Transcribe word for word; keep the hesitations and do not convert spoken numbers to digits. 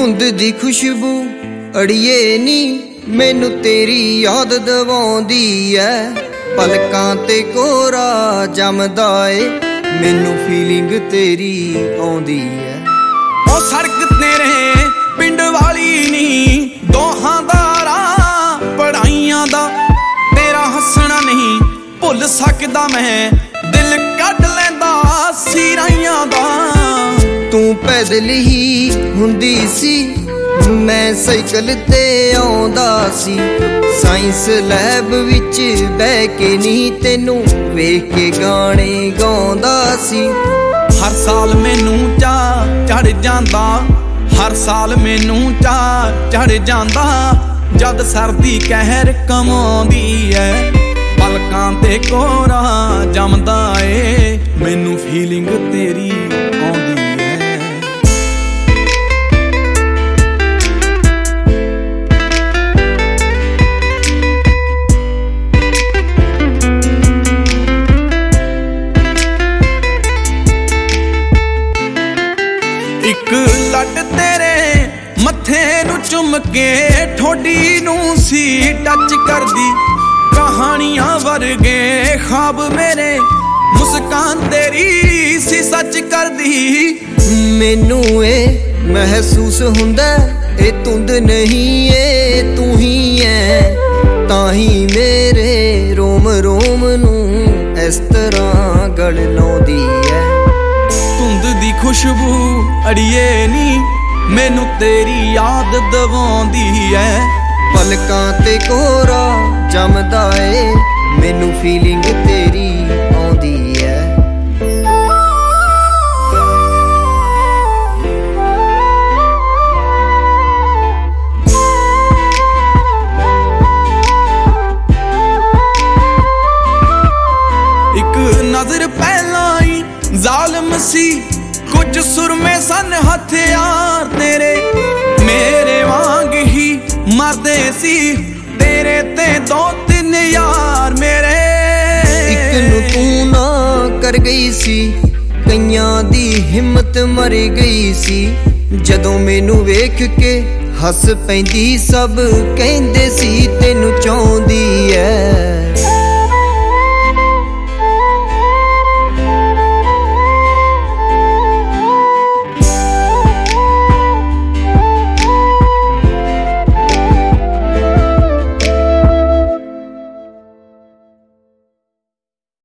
ਧੁੰਦ ਦੀ ਖੁਸ਼ਬੂ ਅੜੀਏ ਨੀ ਮੈਨੂੰ ਤੇਰੀ ਯਾਦ ਦਵਾਉਂਦੀ ਐ। ਪਲਕਾਂ ਤੇ ਕੋਰਾ ਜੰਮਦਾ ਏ ਮੈਨੂੰ ਫੀਲਿੰਗ ਤੇਰੀ ਆਉਂਦੀ ਐ। ਉਹ ਸੜਕ ਤੇਰੇ ਪਿੰਡ ਵਾਲੀ ਨੀ ਦੋਹਾਂ ਦਾ ਰਾਹ ਪੜਾਈਆਂ ਦਾ, ਤੇਰਾ ਹੱਸਣਾ ਨਹੀਂ ਭੁੱਲ ਸਕਦਾ ਮੈਂ, ਦਿਲ ਕੱਢ ਲੈਂਦਾ ਸੀ ਰਾਈਆਂ ਦਾ। ਤੂੰ ਪੈਦਲ ਹੀ ਹੁੰਦੀ ਸੀ ਮੈਂ ਸਾਈਕਲ ਤੇ ਆਉਂਦਾ ਸੀ, ਸਾਇੰਸ ਲੈਬ ਵਿੱਚ ਬਹਿ ਕੇ ਨੀ ਤੈਨੂੰ ਵੇਖ ਕੇ ਗਾਣੇ ਗਾਉਂਦਾ ਸੀ। ਹਰ ਸਾਲ ਮੈਨੂੰ ਚਾਅ ਚੜ ਜਾਂਦਾ, ਹਰ ਸਾਲ ਮੈਨੂੰ ਚਾਅ ਚੜ ਜਾਂਦਾ, ਜਦ ਸਰਦੀ ਕਹਿਰ ਕਮਾਉਂਦੀ ਐ। ਪਲਕਾਂ ਤੇ ਕੋਰਾ ਜੰਮਦਾ ਏ ਮੈਨੂੰ ਫੀਲਿੰਗ ਤੇਰੀ ਆਉਂਦੀ ਐ। ਇੱਕ ਲੱਟ ਤੇਰੇ ਮੱਥੇ ਨੂੰ ਚੁੰਮ ਕੇ ਠੋਡੀ ਨੂੰ ਸੀ ਟੱਚ ਕਰਦੀ, ਕਹਾਣੀਆਂ ਵਰਗੇ ਖ਼ਾਬ ਮੇਰੇ ਮੁਸਕਾਨ ਤੇਰੀ ਸੀ ਸੱਚ ਕਰਦੀ। ਮੈਨੂੰ ਇਹ ਮਹਿਸੂਸ ਹੁੰਦਾ ਇਹ ਧੁੰਦ ਨਹੀਂ ਏ ਤੂੰ ਹੀ ਐ, ਤਾਂ ਹੀ ਮੇਰੇ ਰੋਮ ਰੋਮ ਨੂੰ ਇਸ ਤਰ੍ਹਾਂ ਗਲ ਲਾਉਂਦੀ ਐ। ਧੁੰਦ ਦੀ ਖੁਸ਼ਬੂ ਅੜੀਏ ਨੀ ਮੈਨੂੰ ਤੇਰੀ ਯਾਦ ਦਵਾਉਂਦੀ ਐ। ਪਲਕਾਂ ਤੇ ਕੋਰਾ ਜੰਮਦਾ ਏ ਮੈਨੂੰ ਫੀਲਿੰਗ ਤੇਰੀ ਆਉਂਦੀ ਐ। ਇੱਕ ਨਜ਼ਰ ਪਹਿਲਾਂ ਹੀ ਜ਼ਾਲਮ ਸੀ, ਕੁਝ ਸੁਰਮੇ ਸਨ ਹਥਿਆਰ ਤੇਰੇ, ਮੇਰੇ ਵਾਂਗ ਹੀ ਮਰਦੇ ਸੀ ਤੇਰੇ ਤੇ ਦੋ ਤਿੰਨ ਯਾਰ ਮੇਰੇ। ਇੱਕ ਨੂੰ ਤੂੰ ਨਾ ਕਰ ਗਈ ਸੀ, ਕਈਆਂ ਦੀ ਹਿੰਮਤ ਮਰ ਗਈ ਸੀ, ਜਦੋਂ ਮੈਨੂੰ ਵੇਖ ਕੇ ਹੱਸ ਪੈਂਦੀ ਸਭ ਕਹਿੰਦੇ ਸੀ ਤੈਨੂੰ ਚਾਹੁੰਦੀ ਐ।